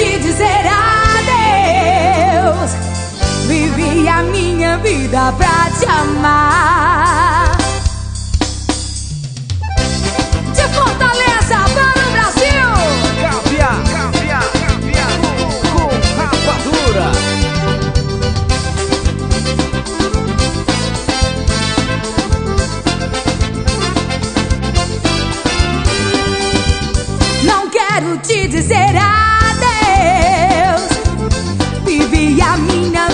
te dizer adeus. Vivi a minha vida pra te amar. De Fortaleza para o Brasil, Caviar com rapadura. não quero te dizer adeus.